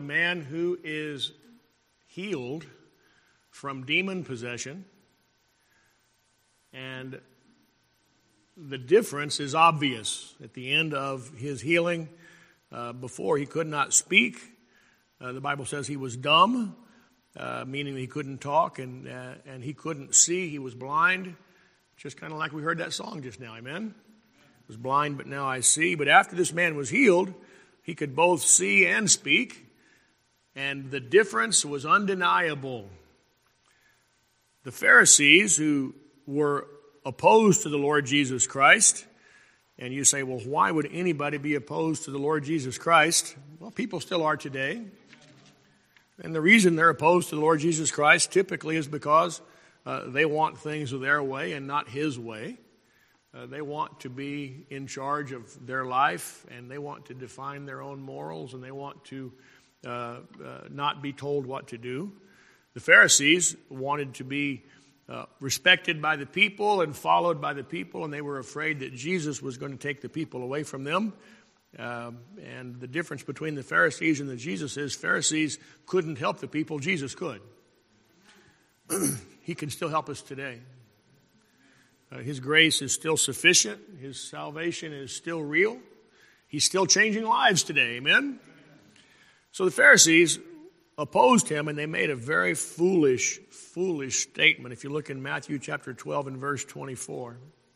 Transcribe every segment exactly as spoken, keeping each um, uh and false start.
A man who is healed from demon possession, and the difference is obvious. At the end of his healing, uh, before he could not speak, uh, the Bible says he was dumb, uh, meaning he couldn't talk, and uh, and he couldn't see. He was blind, just kind of like we heard that song just now. Amen. I was blind, but now I see. But after this man was healed, he could both see and speak. And the difference was undeniable. The Pharisees, who were opposed to the Lord Jesus Christ, and you say, well, why would anybody be opposed to the Lord Jesus Christ? Well, people still are today. And the reason they're opposed to the Lord Jesus Christ typically is because uh, they want things their way and not His way. Uh, they want to be in charge of their life, and they want to define their own morals, and they want to Uh, uh, not be told what to do. The Pharisees wanted to be uh, respected by the people and followed by the people, and they were afraid that Jesus was going to take the people away from them. Uh, and the difference between the Pharisees and the Jesus is Pharisees couldn't help the people, Jesus could. He can still help us today. Uh, his grace is still sufficient. His salvation is still real. He's still changing lives today, amen? So the Pharisees opposed him, and they made a very foolish, foolish statement. If you look in Matthew chapter twelve and verse twenty-four,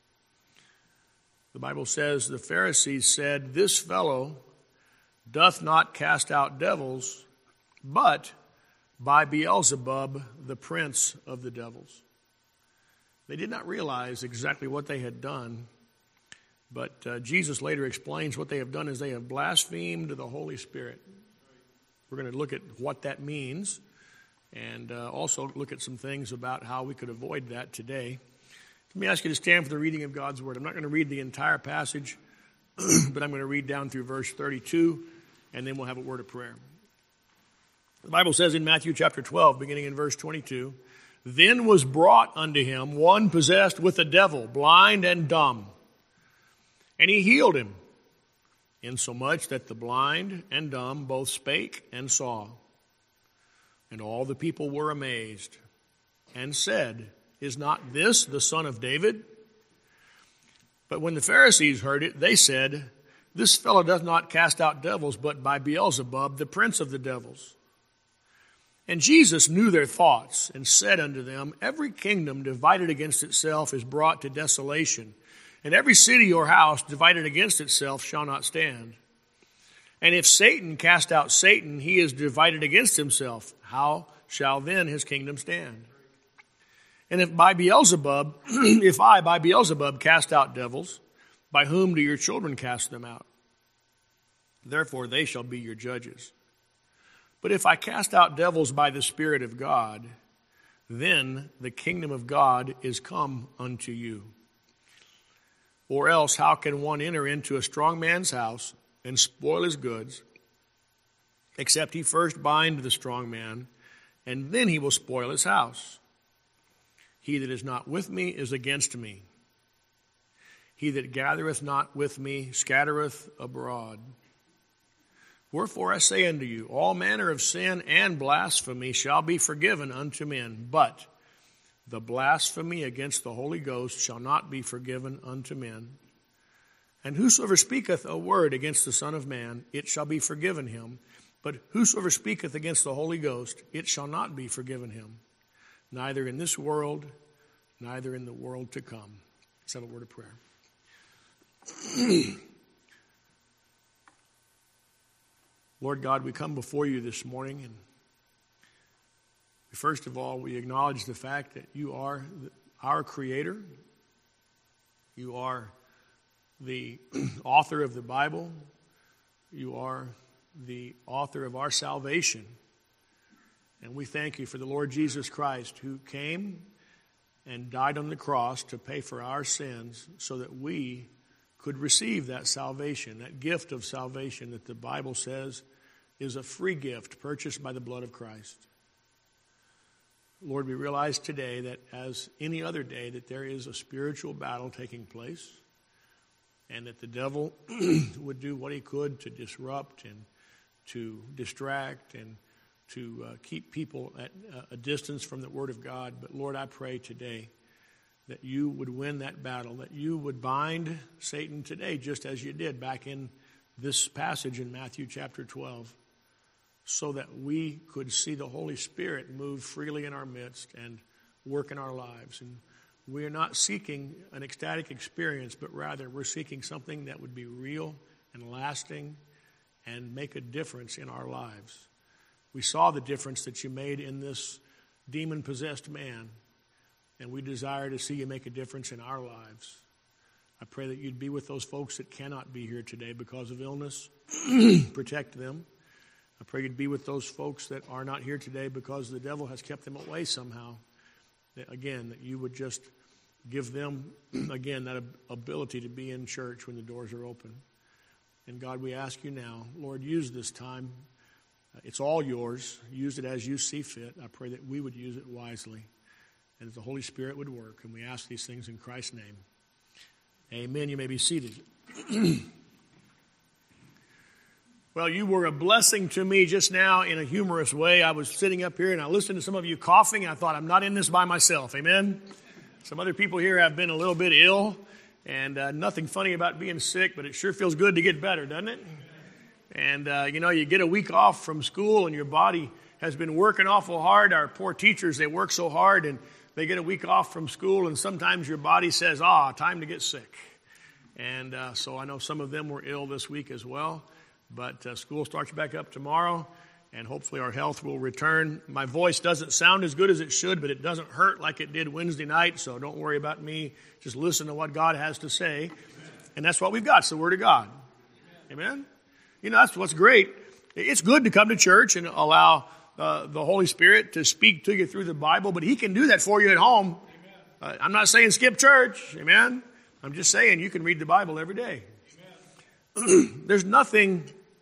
the Bible says, the Pharisees said, "This fellow doth not cast out devils, but by Beelzebub, the prince of the devils." They did not realize exactly what they had done, but uh, Jesus later explains what they have done is they have blasphemed the Holy Spirit. We're going to look at what that means and uh, also look at some things about how we could avoid that today. Let me ask you to stand for the reading of God's Word. I'm not going to read the entire passage, but I'm going to read down through verse thirty-two, and then we'll have a word of prayer. The Bible says in Matthew chapter twelve, beginning in verse twenty-two, "Then was brought unto him one possessed with a devil, blind and dumb, and he healed him, insomuch that the blind and dumb both spake and saw. And all the people were amazed, and said, Is not this the son of David? But when the Pharisees heard it, they said, This fellow doth not cast out devils, but by Beelzebub, the prince of the devils. And Jesus knew their thoughts, and said unto them, Every kingdom divided against itself is brought to desolation, and every city or house divided against itself shall not stand. And if Satan cast out Satan, he is divided against himself. How shall then his kingdom stand? And if by Beelzebub, if I by Beelzebub cast out devils, by whom do your children cast them out? Therefore they shall be your judges. But if I cast out devils by the Spirit of God, then the kingdom of God is come unto you. Or else, how can one enter into a strong man's house and spoil his goods, except he first bind the strong man, and then he will spoil his house? He that is not with me is against me. He that gathereth not with me scattereth abroad. Wherefore I say unto you, all manner of sin and blasphemy shall be forgiven unto men, but the blasphemy against the Holy Ghost shall not be forgiven unto men. And whosoever speaketh a word against the Son of Man, it shall be forgiven him. But whosoever speaketh against the Holy Ghost, it shall not be forgiven him, neither in this world, neither in the world to come. Let's have a word of prayer. Lord God, we come before you this morning, and first of all, we acknowledge the fact that you are our Creator. You are the author of the Bible. You are the author of our salvation. And we thank you for the Lord Jesus Christ, who came and died on the cross to pay for our sins so that we could receive that salvation, that gift of salvation that the Bible says is a free gift purchased by the blood of Christ. Lord, we realize today that as any other day that there is a spiritual battle taking place, and that the devil would do what he could to disrupt and to distract and to uh, keep people at uh, a distance from the Word of God. But Lord, I pray today that you would win that battle, that you would bind Satan today, just as you did back in this passage in Matthew chapter twelve, so that we could see the Holy Spirit move freely in our midst and work in our lives. And we are not seeking an ecstatic experience, but rather we're seeking something that would be real and lasting and make a difference in our lives. We saw the difference that you made in this demon-possessed man, and we desire to see you make a difference in our lives. I pray that you'd be with those folks that cannot be here today because of illness. Protect them. I pray you'd be with those folks that are not here today because the devil has kept them away somehow. That, again, that you would just give them, again, that ability to be in church when the doors are open. And God, we ask you now, Lord, use this time. It's all yours. Use it as you see fit. I pray that we would use it wisely and that the Holy Spirit would work. And we ask these things in Christ's name. Amen. You may be seated. Well, you were a blessing to me just now in a humorous way. I was sitting up here and I listened to some of you coughing. And I thought, I'm not in this by myself. Amen. Some other people here have been a little bit ill, and uh, nothing funny about being sick, but it sure feels good to get better, doesn't it? And, uh, you know, you get a week off from school and your body has been working awful hard. Our poor teachers, they work so hard and they get a week off from school, and sometimes your body says, ah, time to get sick. And uh, so I know some of them were ill this week as well. But uh, school starts back up tomorrow, and hopefully our health will return. My voice doesn't sound as good as it should, but it doesn't hurt like it did Wednesday night, so don't worry about me. Just listen to what God has to say. And that's what we've got. It's the Word of God. Amen? You know, that's what's great. It's good to come to church and allow uh, the Holy Spirit to speak to you through the Bible, but He can do that for you at home. Uh, I'm not saying skip church. Amen? I'm just saying you can read the Bible every day. There's nothing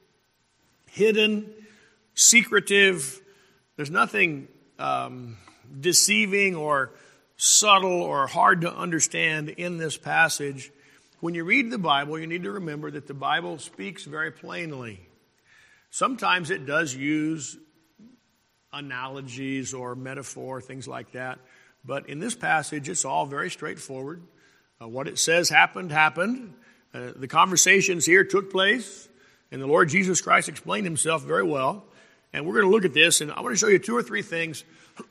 hidden, secretive. There's nothing um, deceiving or subtle or hard to understand in this passage. When you read the Bible, you need to remember that the Bible speaks very plainly. Sometimes it does use analogies or metaphor, things like that. But in this passage, it's all very straightforward. Uh, what it says happened, happened. Uh, the conversations here took place, and the Lord Jesus Christ explained himself very well. And we're going to look at this, and I want to show you two or three things.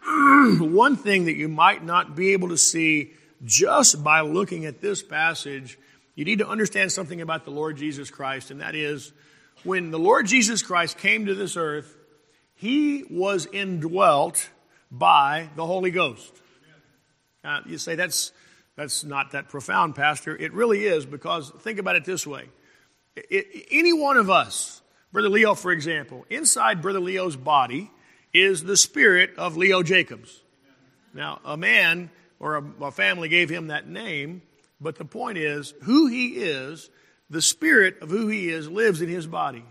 One thing that you might not be able to see just by looking at this passage, you need to understand something about the Lord Jesus Christ, and that is, when the Lord Jesus Christ came to this earth, he was indwelt by the Holy Ghost. Now, you say, that's That's not that profound, Pastor. It really is, because think about it this way. It, any one of us, Brother Leo, for example, inside Brother Leo's body is the spirit of Leo Jacobs. Now, a man or a, a family gave him that name, but the point is, who he is, the spirit of who he is, lives in his body.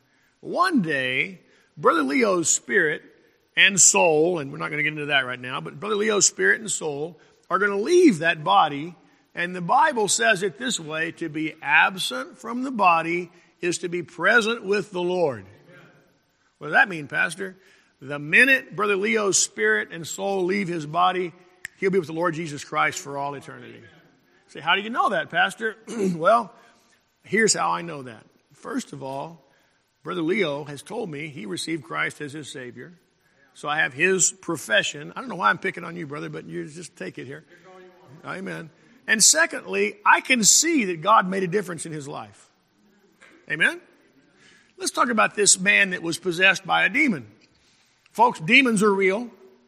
One day, Brother Leo's spirit and soul, and we're not going to get into that right now, but Brother Leo's spirit and soul are going to leave that body, and the Bible says it this way: to be absent from the body is to be present with the Lord. Amen. What does that mean, Pastor? The minute Brother Leo's spirit and soul leave his body, he'll be with the Lord Jesus Christ for all eternity. Amen. Say, how do you know that, Pastor? Well, here's how I know that. First of all, Brother Leo has told me he received Christ as his Savior. So I have his profession. I don't know why I'm picking on you, brother, but you just take it here. Amen. And secondly, I can see that God made a difference in his life. Amen? Let's talk about this man that was possessed by a demon. Folks, demons are real.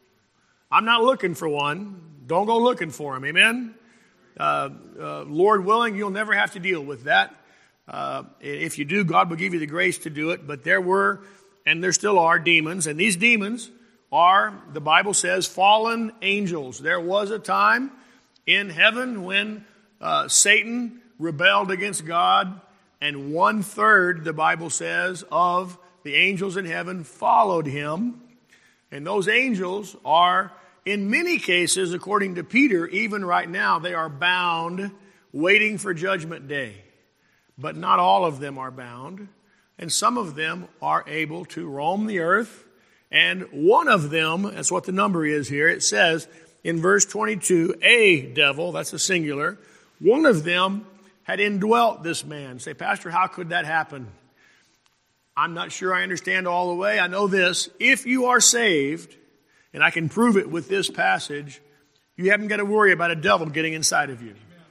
I'm not looking for one. Don't go looking for him. Amen? Uh, uh, Lord willing, you'll never have to deal with that. Uh, if you do, God will give you the grace to do it. But there were, and there still are, demons. And these demons are, the Bible says, fallen angels. There was a time in heaven when uh, Satan rebelled against God, and one third, the Bible says, of the angels in heaven followed him. And those angels are, in many cases, according to Peter, even right now, they are bound, waiting for Judgment Day. But not all of them are bound. and some of them are able to roam the earth. And one of them, that's what the number is here, it says in verse twenty-two, a devil, that's a singular, one of them had indwelt this man. Say, Pastor, how could that happen? I'm not sure I understand all the way. I know this. If you are saved, and I can prove it with this passage, you haven't got to worry about a devil getting inside of you.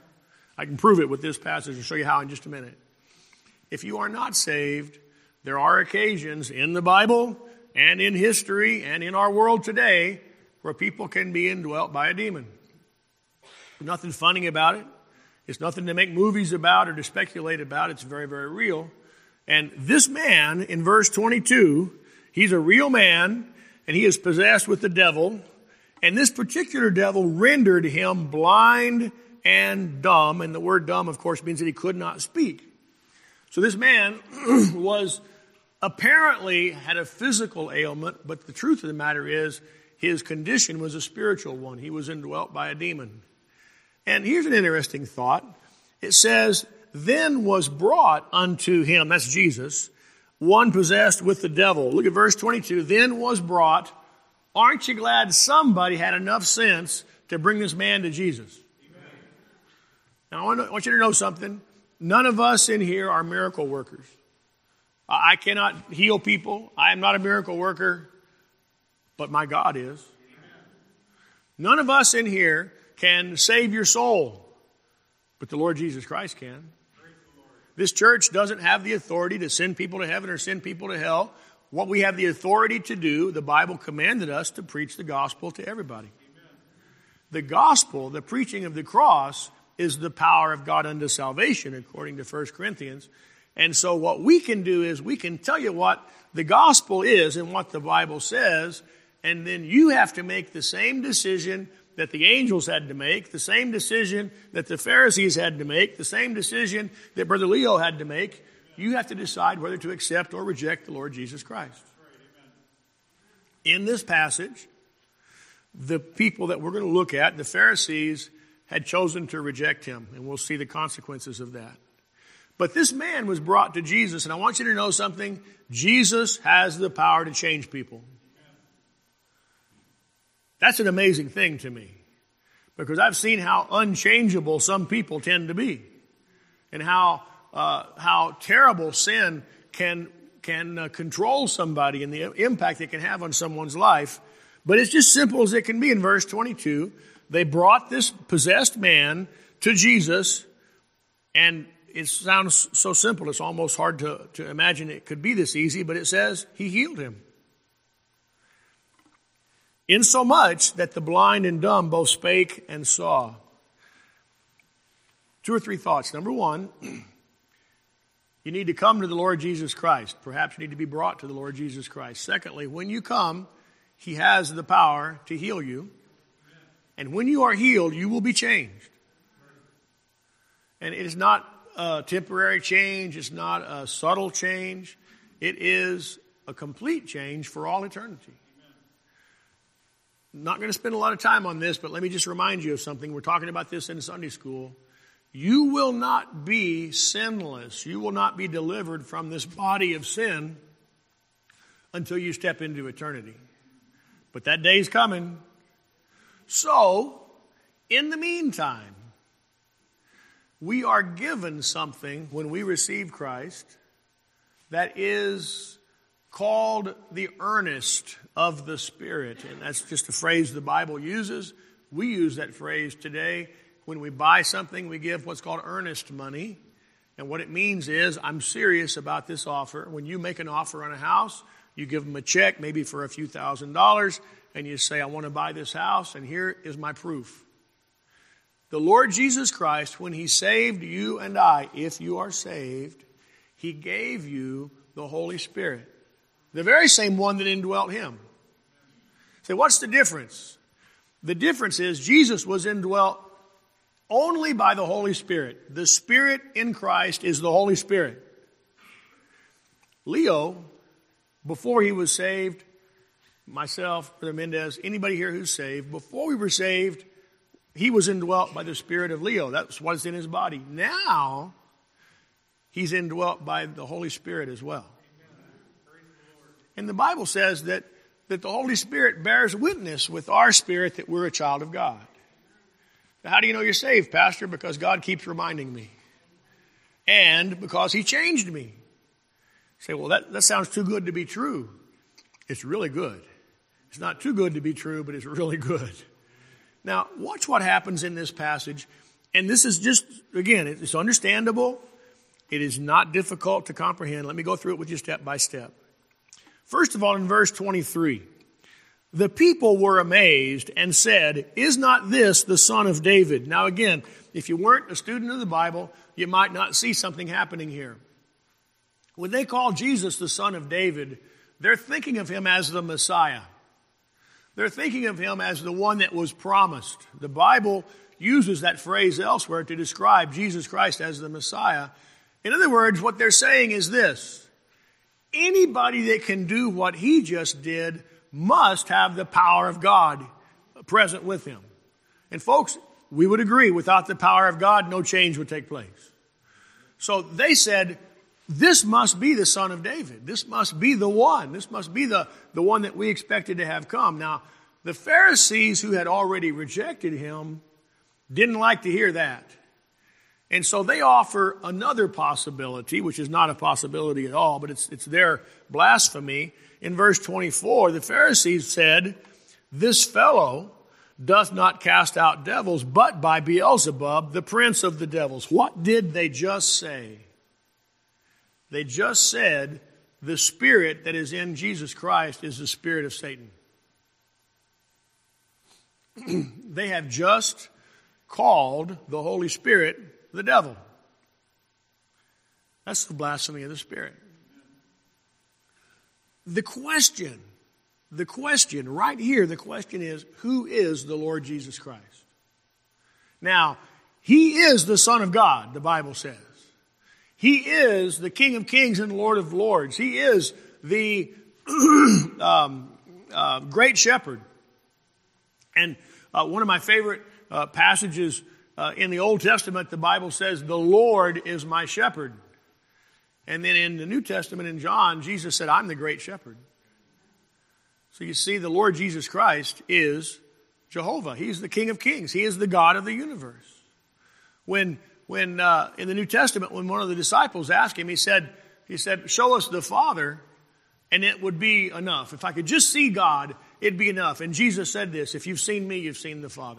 I can prove it with this passage and show you how in just a minute. If you are not saved, there are occasions in the Bible and in history and in our world today where people can be indwelt by a demon. There's nothing funny about it. It's nothing to make movies about or to speculate about. It's very, very real. And this man in verse twenty-two, he's a real man and he is possessed with the devil. And this particular devil rendered him blind and dumb. And the word dumb, of course, means that he could not speak. So this man was apparently had a physical ailment, but the truth of the matter is his condition was a spiritual one. He was indwelt by a demon. And here's an interesting thought. It says, then was brought unto him, that's Jesus, one possessed with the devil. Look at verse twenty-two. Then was brought. Aren't you glad somebody had enough sense to bring this man to Jesus? Amen. Now, I want, to, I want you to know something. None of us in here are miracle workers. I cannot heal people. I am not a miracle worker, but my God is. Amen. None of us in here can save your soul, but the Lord Jesus Christ can. This church doesn't have the authority to send people to heaven or send people to hell. What we have the authority to do, the Bible commanded us to preach the gospel to everybody. Amen. The gospel, the preaching of the cross, is the power of God unto salvation, according to First Corinthians. And so what we can do is we can tell you what the gospel is and what the Bible says, and then you have to make the same decision that the angels had to make, the same decision that the Pharisees had to make, the same decision that Brother Leo had to make. You have to decide whether to accept or reject the Lord Jesus Christ. In this passage, the people that we're going to look at, the Pharisees, had chosen to reject him, and we'll see the consequences of that. But this man was brought to Jesus, and I want you to know something. Jesus has the power to change people. That's an amazing thing to me, because I've seen how unchangeable some people tend to be, and how uh, how terrible sin can can uh, control somebody and the impact it can have on someone's life. But it's just simple as it can be. In verse twenty-two, they brought this possessed man to Jesus, and it sounds so simple, it's almost hard to, to imagine it could be this easy, but it says he healed him. Insomuch that the blind and dumb both spake and saw. Two or three thoughts. Number one, you need to come to the Lord Jesus Christ. Perhaps you need to be brought to the Lord Jesus Christ. Secondly, when you come, he has the power to heal you. And when you are healed, you will be changed. And it is not a temporary change. It's not a subtle change. It is a complete change for all eternity. I'm not going to spend a lot of time on this, but let me just remind you of something. We're talking about this in Sunday school. You will not be sinless. You will not be delivered from this body of sin until you step into eternity. But that day's coming. So, in the meantime, we are given something when we receive Christ that is called the earnest of the Spirit. And that's just a phrase the Bible uses. We use that phrase today. When we buy something, we give what's called earnest money. And what it means is, I'm serious about this offer. When you make an offer on a house, you give them a check, maybe for a few thousand dollars, and you say, I want to buy this house, and here is my proof. The Lord Jesus Christ, when he saved you and I, if you are saved, he gave you the Holy Spirit. The very same one that indwelt him. Say, what's the difference? The difference is Jesus was indwelt only by the Holy Spirit. The Spirit in Christ is the Holy Spirit. Leo, before he was saved, myself, Brother Mendez, anybody here who's saved, before we were saved, he was indwelt by the Spirit of Leo. That's what's in his body. Now, he's indwelt by the Holy Spirit as well. And the Bible says that, that the Holy Spirit bears witness with our spirit that we're a child of God. Now, how do you know you're saved, Pastor? Because God keeps reminding me. And because he changed me. You say, well, that, that sounds too good to be true. It's really good. It's not too good to be true, but it's really good. Now, watch what happens in this passage. And this is just, again, it's understandable. It is not difficult to comprehend. Let me go through it with you step by step. First of all, in verse twenty-three, the people were amazed and said, is not this the son of David? Now, again, if you weren't a student of the Bible, you might not see something happening here. When they call Jesus the son of David, they're thinking of him as the Messiah. They're thinking of him as the one that was promised. The Bible uses that phrase elsewhere to describe Jesus Christ as the Messiah. In other words, what they're saying is this: anybody that can do what he just did must have the power of God present with him. And folks, we would agree, without the power of God, no change would take place. So they said, this must be the son of David. This must be the one. This must be the, the one that we expected to have come. Now, the Pharisees who had already rejected him didn't like to hear that. And so they offer another possibility, which is not a possibility at all, but it's, it's their blasphemy. In verse twenty-four, the Pharisees said, this fellow doth not cast out devils, but by Beelzebub, the prince of the devils. What did they just say? They just said the spirit that is in Jesus Christ is the spirit of Satan. They have just called the Holy Spirit the devil. That's the blasphemy of the Spirit. The question, the question right here, the question is, who is the Lord Jesus Christ? Now, he is the Son of God, the Bible says. He is the King of Kings and Lord of Lords. He is the um, uh, great shepherd. And uh, one of my favorite uh, passages uh, in the Old Testament, the Bible says, the Lord is my shepherd. And then in the New Testament, in John, Jesus said, I'm the great shepherd. So you see, the Lord Jesus Christ is Jehovah. He's the King of Kings. He is the God of the universe. When When uh, in the New Testament, when one of the disciples asked him, he said, he said, show us the Father, and it would be enough. If I could just see God, it'd be enough. And Jesus said this, if you've seen me, you've seen the Father.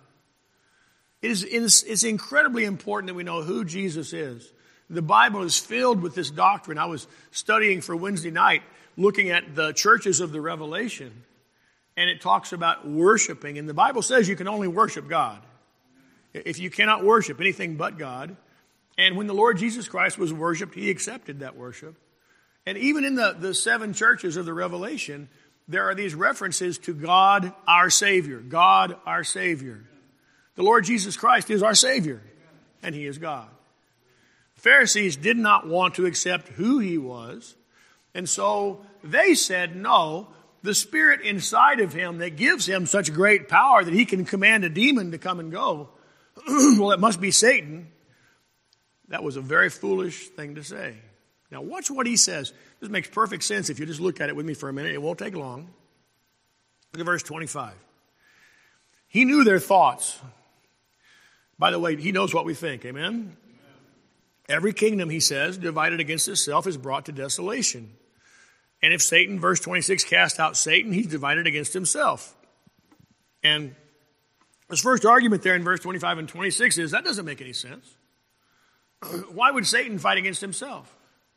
It is, it's, it's incredibly important that we know who Jesus is. The Bible is filled with this doctrine. I was studying for Wednesday night, looking at the churches of the Revelation, and it talks about worshiping. And the Bible says you can only worship God. If you cannot worship anything but God. And when the Lord Jesus Christ was worshiped, he accepted that worship. And even in the, the seven churches of the Revelation, there are these references to God, our Savior. God, our Savior. The Lord Jesus Christ is our Savior, and he is God. The Pharisees did not want to accept who he was, and so they said, no, the spirit inside of him that gives him such great power that he can command a demon to come and go, well, it must be Satan. That was a very foolish thing to say. Now, watch what he says. This makes perfect sense if you just look at it with me for a minute. It won't take long. Look at verse twenty-five. He knew their thoughts. By the way, he knows what we think. Amen? Amen. Every kingdom, he says, divided against itself is brought to desolation. And if Satan, verse twenty-six, cast out Satan, he's divided against himself. And his first argument there in verse twenty-five and twenty-six is, that doesn't make any sense. Why would Satan fight against himself?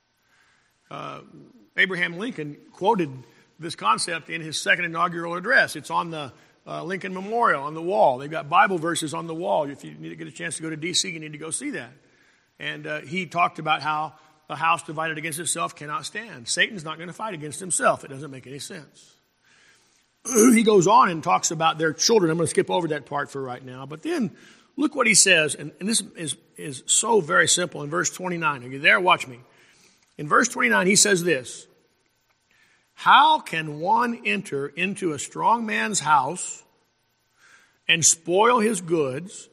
Uh, Abraham Lincoln quoted this concept in his second inaugural address. It's on the uh, Lincoln Memorial on the wall. They've got Bible verses on the wall. If you need to get a chance to go to D C, you need to go see that. And uh, he talked about how a house divided against itself cannot stand. Satan's not going to fight against himself. It doesn't make any sense. He goes on and talks about their children. I'm going to skip over that part for right now. But then look what he says. And, and this is, is so very simple in verse twenty-nine. Are you there? Watch me. In verse twenty-nine, he says this. How can one enter into a strong man's house and spoil his goods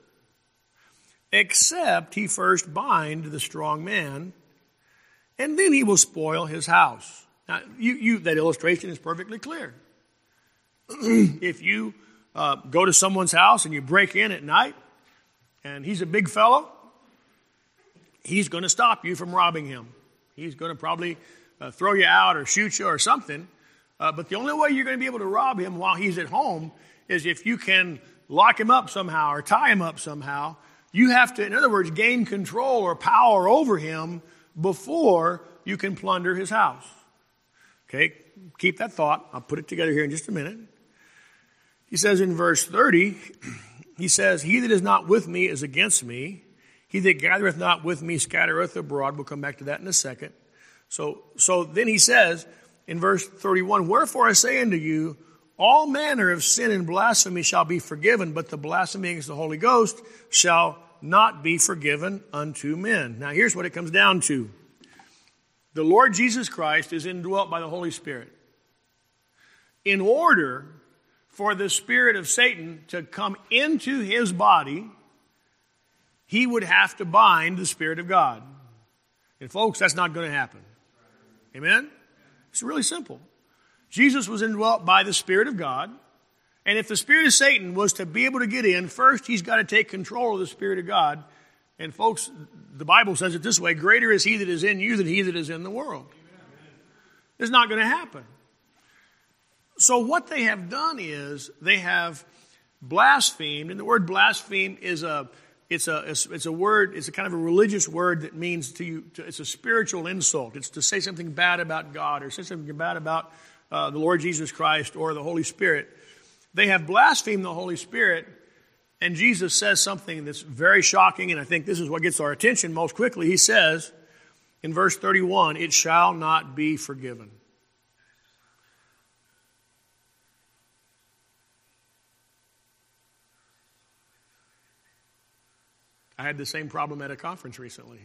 except he first bind the strong man, and then he will spoil his house? Now, you, you, that illustration is perfectly clear. If you uh, go to someone's house and you break in at night, and he's a big fellow, he's going to stop you from robbing him. He's going to probably uh, throw you out or shoot you or something. Uh, but the only way you're going to be able to rob him while he's at home is if you can lock him up somehow or tie him up somehow. You have to, in other words, gain control or power over him before you can plunder his house. Okay, keep that thought. I'll put it together here in just a minute. He says in verse thirty, he says, he that is not with me is against me. He that gathereth not with me scattereth abroad. We'll come back to that in a second. So, so then he says in verse thirty-one, wherefore I say unto you, all manner of sin and blasphemy shall be forgiven, but the blasphemy against the Holy Ghost shall not be forgiven unto men. Now here's what it comes down to. The Lord Jesus Christ is indwelt by the Holy Spirit. In order for the spirit of Satan to come into his body, he would have to bind the Spirit of God. And folks, that's not going to happen. Amen? It's really simple. Jesus was indwelt by the Spirit of God. And if the spirit of Satan was to be able to get in, first he's got to take control of the Spirit of God. And folks, the Bible says it this way, greater is he that is in you than he that is in the world. It's not going to happen. So what they have done is they have blasphemed, and the word blaspheme is a it's a it's, it's a word, it's a kind of a religious word that means to you, to, it's a spiritual insult. It's to say something bad about God or say something bad about uh, the Lord Jesus Christ or the Holy Spirit. They have blasphemed the Holy Spirit, and Jesus says something that's very shocking, and I think this is what gets our attention most quickly. He says in verse thirty-one, it shall not be forgiven. I had the same problem at a conference recently.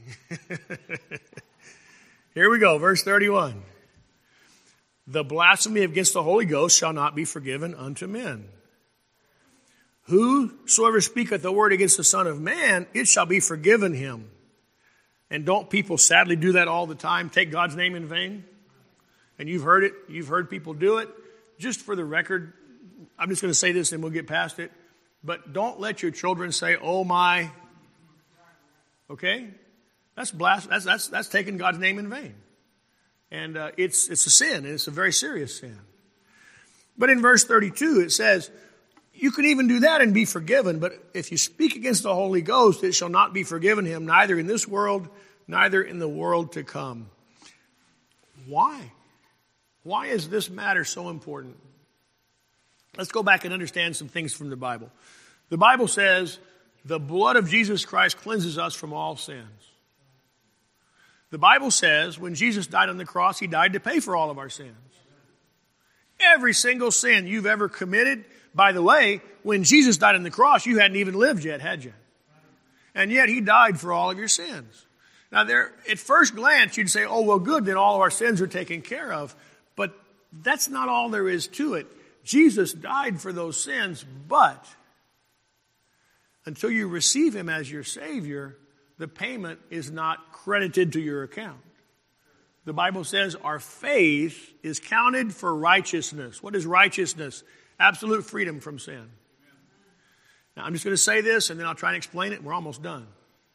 Here we go, verse thirty-one. The blasphemy against the Holy Ghost shall not be forgiven unto men. Whosoever speaketh the word against the Son of Man, it shall be forgiven him. And don't people sadly do that all the time? Take God's name in vain? And you've heard it. You've heard people do it. Just for the record, I'm just going to say this and we'll get past it. But don't let your children say, oh my. Okay? That's blas- that's, that's, that's taking God's name in vain. And uh, it's, it's a sin, and it's a very serious sin. But in verse thirty-two, it says, you can even do that and be forgiven, but if you speak against the Holy Ghost, it shall not be forgiven him, neither in this world, neither in the world to come. Why? Why is this matter so important? Let's go back and understand some things from the Bible. The Bible says, the blood of Jesus Christ cleanses us from all sins. The Bible says when Jesus died on the cross, he died to pay for all of our sins. Every single sin you've ever committed. By the way, when Jesus died on the cross, you hadn't even lived yet, had you? And yet he died for all of your sins. Now, there, at first glance, you'd say, oh, well, good, then all of our sins are taken care of. But that's not all there is to it. Jesus died for those sins, but until you receive him as your Savior, the payment is not credited to your account. The Bible says our faith is counted for righteousness. What is righteousness? Absolute freedom from sin. Now, I'm just going to say this, and then I'll try and explain it. We're almost done.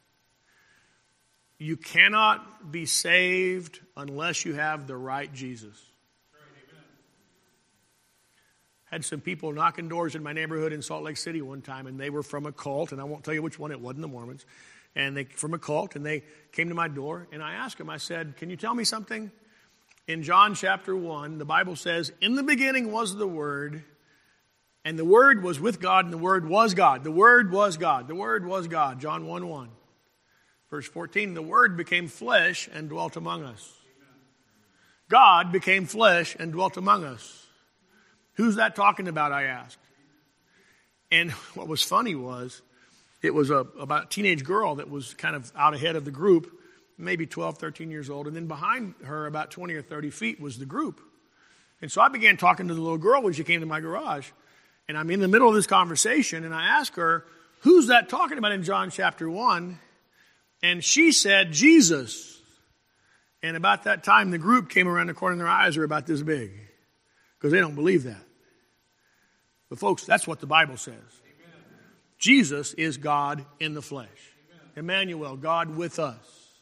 You cannot be saved unless you have the right Jesus. Had some people knocking doors in my neighborhood in Salt Lake City one time, and they were from a cult, and I won't tell you which one. It wasn't the Mormons. And they from a cult, and they came to my door, and I asked them, I said, can you tell me something? In John chapter one, the Bible says, in the beginning was the Word, and the Word was with God, and the Word was God. The Word was God. The Word was God. John one one. Verse fourteen, the Word became flesh and dwelt among us. God became flesh and dwelt among us. Who's that talking about, I asked. And what was funny was, it was a, about a teenage girl that was kind of out ahead of the group, maybe twelve, thirteen years old. And then behind her, about twenty or thirty feet, was the group. And so I began talking to the little girl when she came to my garage. And I'm in the middle of this conversation, and I asked her, who's that talking about in John chapter one? And she said, Jesus. And about that time, the group came around the corner and their eyes were about this big because they don't believe that. But folks, that's what the Bible says. Amen. Jesus is God in the flesh. Amen. Emmanuel, God with us.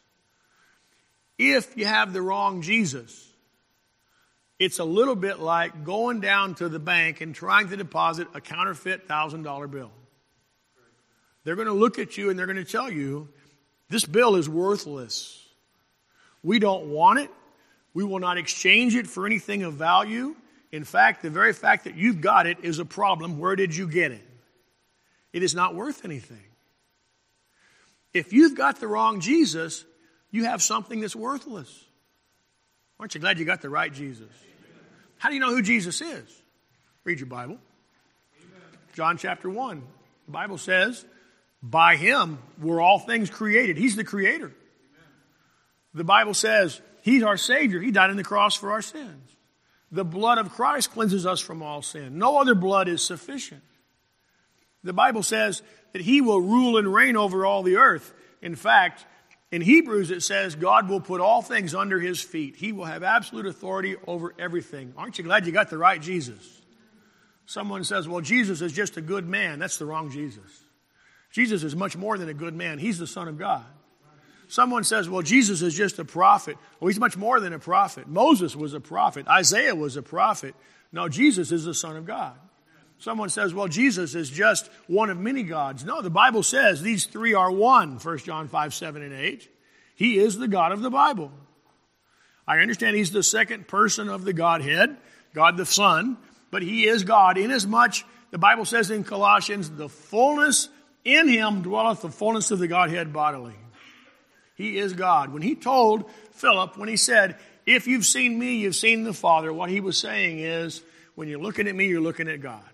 If you have the wrong Jesus, it's a little bit like going down to the bank and trying to deposit a counterfeit one thousand dollar bill. They're going to look at you and they're going to tell you, this bill is worthless. We don't want it. We will not exchange it for anything of value. In fact, the very fact that you've got it is a problem. Where did you get it? It is not worth anything. If you've got the wrong Jesus, you have something that's worthless. Aren't you glad you got the right Jesus? How do you know who Jesus is? Read your Bible. John chapter one. The Bible says, by him were all things created. He's the creator. The Bible says he's our Savior. He died on the cross for our sins. The blood of Christ cleanses us from all sin. No other blood is sufficient. The Bible says that he will rule and reign over all the earth. In fact, in Hebrews it says God will put all things under his feet. He will have absolute authority over everything. Aren't you glad you got the right Jesus? Someone says, well, Jesus is just a good man. That's the wrong Jesus. Jesus is much more than a good man. He's the Son of God. Someone says, well, Jesus is just a prophet. Well, he's much more than a prophet. Moses was a prophet. Isaiah was a prophet. No, Jesus is the Son of God. Someone says, well, Jesus is just one of many gods. No, the Bible says these three are one, First John five, seven, and eight. He is the God of the Bible. I understand he's the second person of the Godhead, God the Son, but he is God inasmuch, the Bible says in Colossians, the fullness in him dwelleth the fullness of the Godhead bodily. He is God. When he told Philip, when he said, if you've seen me, you've seen the Father, what he was saying is, when you're looking at me, you're looking at God.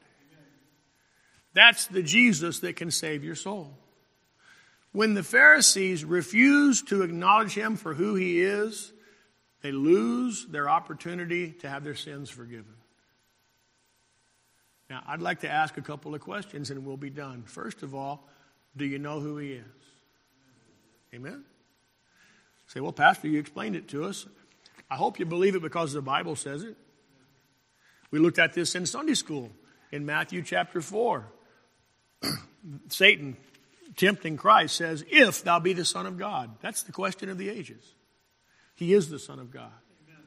That's the Jesus that can save your soul. When the Pharisees refuse to acknowledge him for who he is, they lose their opportunity to have their sins forgiven. Now, I'd like to ask a couple of questions and we'll be done. First of all, do you know who he is? Amen? Say, well, Pastor, you explained it to us. I hope you believe it because the Bible says it. We looked at this in Sunday school in Matthew chapter four. Satan, tempting Christ, says, if thou be the Son of God. That's the question of the ages. He is the Son of God. Amen.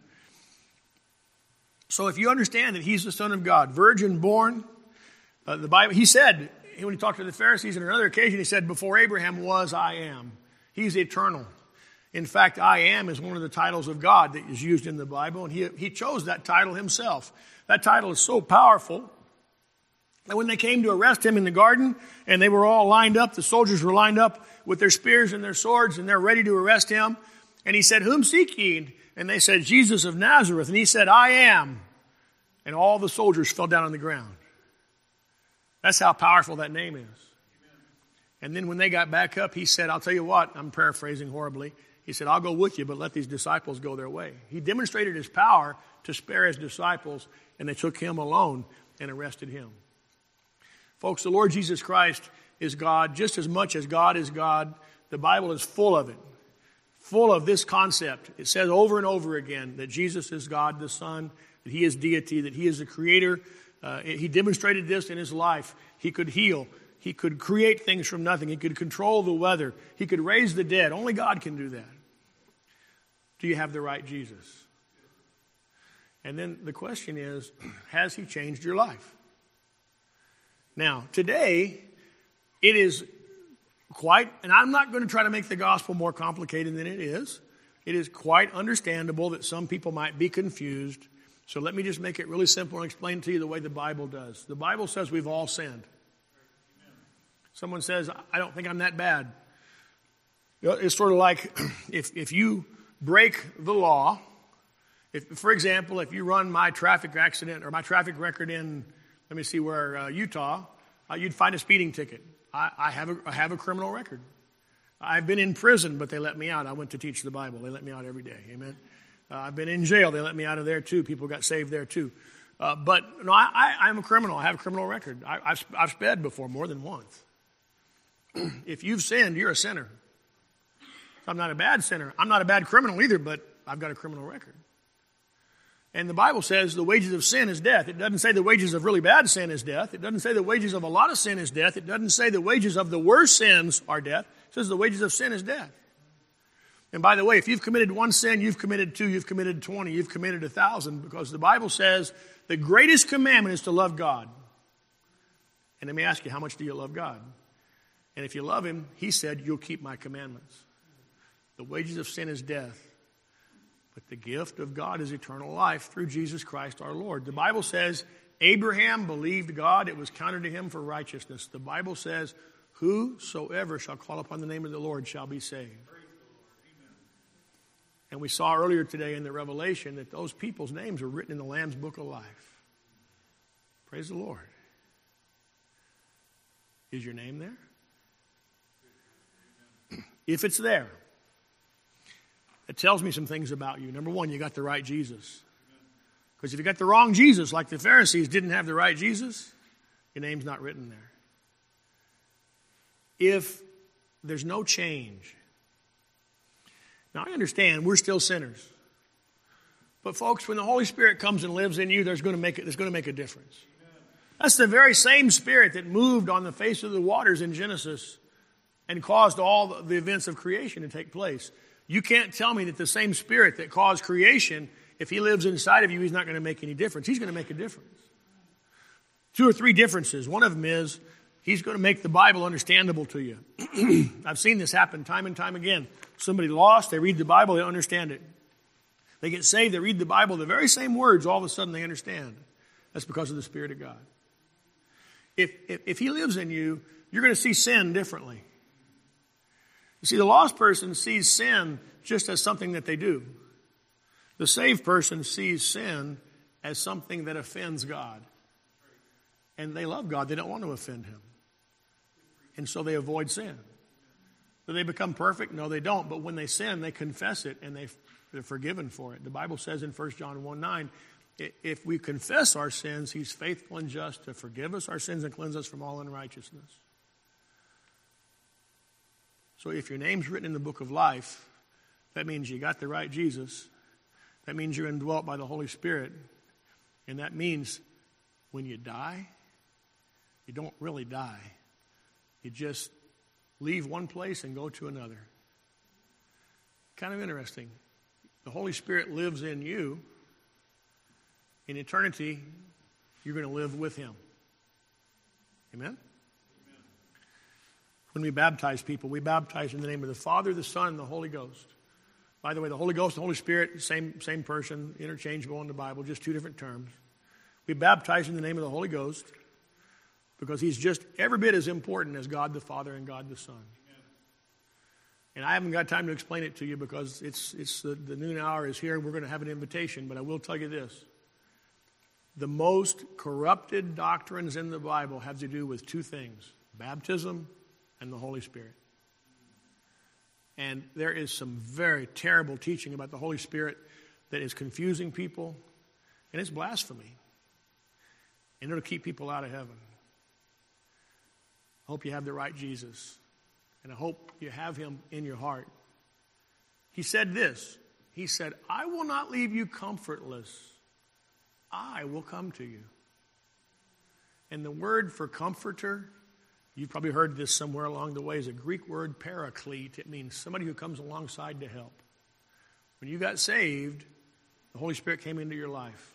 So if you understand that he's the Son of God, virgin born, uh, the Bible, he said, when he talked to the Pharisees on another occasion, he said, before Abraham was, I am. He's eternal. In fact, I am is one of the titles of God that is used in the Bible, and he, he chose that title himself. That title is so powerful that when they came to arrest him in the garden, and they were all lined up, the soldiers were lined up with their spears and their swords, and they're ready to arrest him. And he said, whom seek ye? And they said, Jesus of Nazareth. And he said, I am. And all the soldiers fell down on the ground. That's how powerful that name is. And then when they got back up, he said, I'll tell you what, I'm paraphrasing horribly. He said, I'll go with you, but let these disciples go their way. He demonstrated his power to spare his disciples, and they took him alone and arrested him. Folks, the Lord Jesus Christ is God just as much as God is God. The Bible is full of it, full of this concept. It says over and over again that Jesus is God the Son, that he is deity, that he is the creator. Uh, he demonstrated this in his life. He could heal. He could create things from nothing. He could control the weather. He could raise the dead. Only God can do that. Do you have the right Jesus? And then the question is, has he changed your life? Now, today, it is quite, and I'm not going to try to make the gospel more complicated than it is. It is quite understandable that some people might be confused. So let me just make it really simple and explain to you the way the Bible does. The Bible says we've all sinned. Someone says, I don't think I'm that bad. It's sort of like if, if you break the law, if, for example, if you run my traffic accident or my traffic record in, let me see where, uh, Utah, uh, you'd find a speeding ticket. I, I, have a, I have a criminal record. I've been in prison, but they let me out. I went to teach the Bible. They let me out every day. Amen. Uh, I've been in jail. They let me out of there too. People got saved there too. Uh, but no, I, I, I'm a criminal. I have a criminal record. I, I've, I've sped before more than once. If you've sinned, you're a sinner. I'm not a bad sinner. I'm not a bad criminal either, but I've got a criminal record. And the Bible says the wages of sin is death. It doesn't say the wages of really bad sin is death. It doesn't say the wages of a lot of sin is death. It doesn't say the wages of the worst sins are death. It says the wages of sin is death. And by the way, if you've committed one sin, you've committed two, you've committed twenty, you've committed a thousand, because the Bible says the greatest commandment is to love God. And let me ask you, how much do you love God? And if you love him, he said, you'll keep my commandments. The wages of sin is death. But the gift of God is eternal life through Jesus Christ our Lord. The Bible says Abraham believed God. It was counted to him for righteousness. The Bible says whosoever shall call upon the name of the Lord shall be saved. And we saw earlier today in the Revelation that those people's names are written in the Lamb's Book of Life. Praise the Lord. Is your name there? If it's there, it tells me some things about you. Number one, you got the right Jesus. Because if you got the wrong Jesus, like the Pharisees didn't have the right Jesus, your name's not written there. If there's no change. Now, I understand we're still sinners. But folks, when the Holy Spirit comes and lives in you, there's going to make it, there's going to make a difference. That's the very same Spirit that moved on the face of the waters in Genesis and caused all the events of creation to take place. You can't tell me that the same Spirit that caused creation, if he lives inside of you, he's not going to make any difference. He's going to make a difference. Two or three differences. One of them is he's going to make the Bible understandable to you. I've seen this happen time and time again. Somebody lost, they read the Bible, they understand it. They get saved, they read the Bible, the very same words, all of a sudden they understand. That's because of the Spirit of God. If, if, if he lives in you, you're going to see sin differently. You see, the lost person sees sin just as something that they do. The saved person sees sin as something that offends God. And they love God. They don't want to offend him. And so they avoid sin. Do they become perfect? No, they don't. But when they sin, they confess it and they, they're forgiven for it. The Bible says in First John one nine, if we confess our sins, he's faithful and just to forgive us our sins and cleanse us from all unrighteousness. So if your name's written in the book of life, that means you got the right Jesus. That means you're indwelt by the Holy Spirit. And that means when you die, you don't really die. You just leave one place and go to another. Kind of interesting. The Holy Spirit lives in you. In eternity, you're going to live with him. Amen? When we baptize people, we baptize in the name of the Father, the Son, and the Holy Ghost. By the way, the Holy Ghost and the Holy Spirit, same, same person, interchangeable in the Bible, just two different terms. We baptize in the name of the Holy Ghost because he's just every bit as important as God the Father and God the Son. Amen. And I haven't got time to explain it to you because it's, it's the, the noon hour is here and we're going to have an invitation, but I will tell you this. The most corrupted doctrines in the Bible have to do with two things, baptism and the Holy Spirit. And there is some very terrible teaching about the Holy Spirit that is confusing people, and it's blasphemy. And it'll keep people out of heaven. I hope you have the right Jesus, and I hope you have him in your heart. He said this, he said, I will not leave you comfortless. I will come to you. And the word for comforter, you've probably heard this somewhere along the way, is a Greek word paraclete. It means somebody who comes alongside to help. When you got saved, the Holy Spirit came into your life.